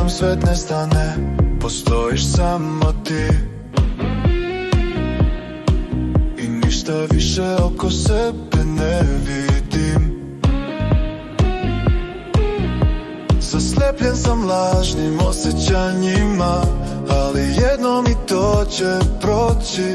nam svet nestane, postojiš samo ti. I ništa više oko sebe ne vidim. Zaslepljen sam lažnim osjećanjima, ali jednom i to će proći.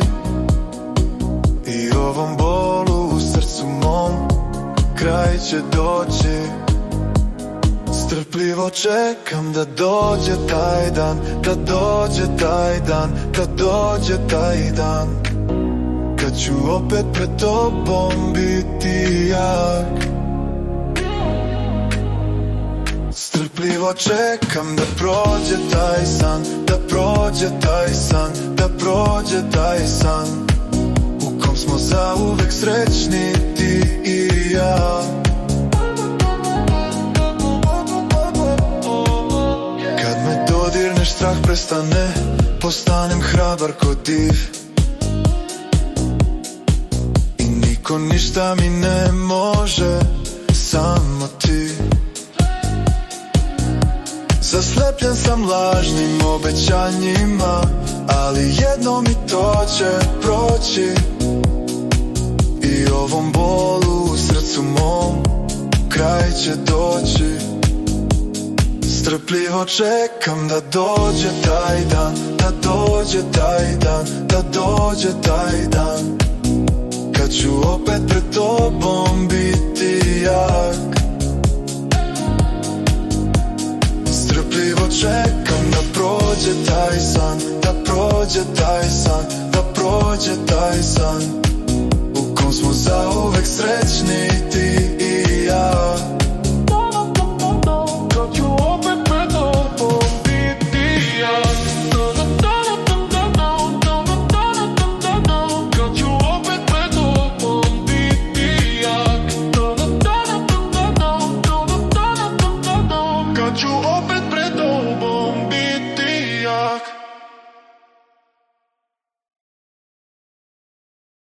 I ovom bolu u srcu mom kraj će doći. Strpljivo čekam da dođe taj dan, da dođe taj dan, da dođe taj dan, kad ću opet pred tobom biti jak. Strpljivo čekam da prođe taj san, da prođe taj san, da prođe taj san, u kom smo zauvek srećni ti i ja. Kad me dodirneš strah prestane, postanem hrabar ko div. I niko ništa mi ne može, samo ti. Zaslepljen sam lažnim obećanjima, ali jednom i to će proći. I ovom bolu u srcu mom kraj će doći. Strpljivo čekam da dođe taj dan, da dođe taj dan, da dođe taj dan, kad ću opet pred tobom biti jak. Strpljivo čekam da prođe taj san, da prođe taj san, da prođe taj san, u kom smo zauvek srećni ti